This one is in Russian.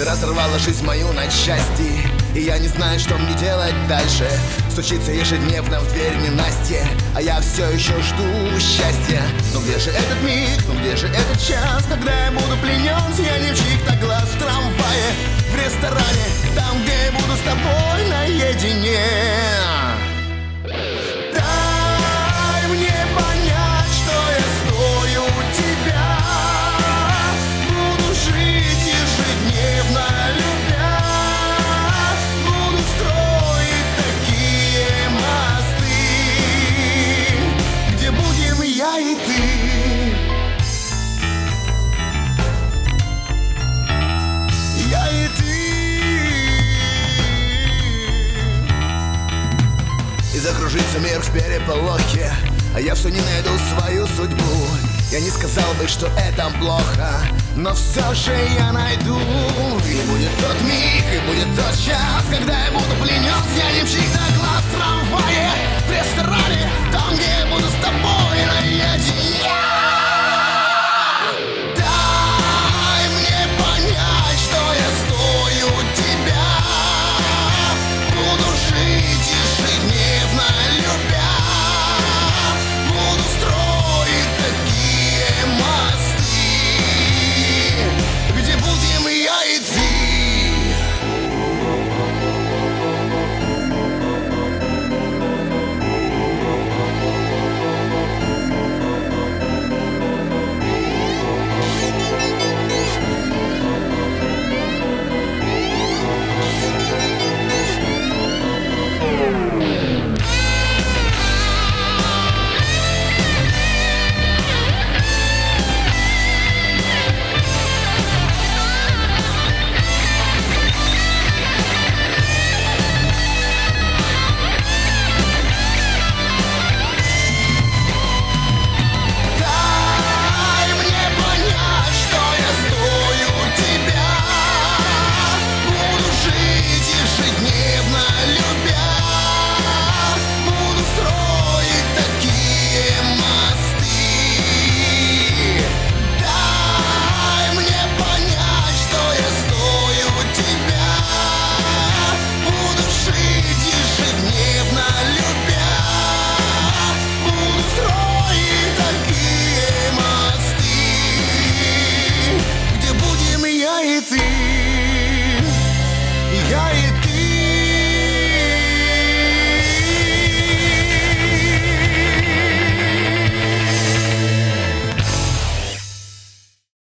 разорвала жизнь мою на части, и я не знаю, что мне делать дальше. Стучится ежедневно в дверь ненастье, а я все еще жду счастья. Но где же этот миг, ну где же этот час, когда я буду пленен сиянием чьих-то глаз? В трамвае, в ресторане, там, где я буду с тобой наедине. Дай мне понять, что я стою тебя. Буду жить ежедневно любя. Буду строить такие мосты, где будем я и ты. Я и ты. И закружится мир в переполохе, а я все не найду свою судьбу. Я не сказал бы, что это плохо, но все же я найду. И будет тот миг, и будет тот час, когда я буду пленен сиянием чьих-то глаз в трамвае.